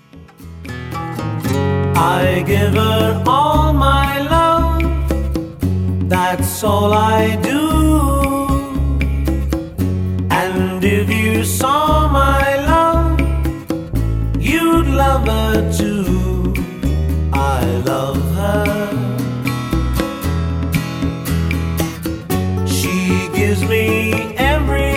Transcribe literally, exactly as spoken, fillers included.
I give her all my love, that's all I do. And if you saw my love, you'd love her too. I love her. She gives me every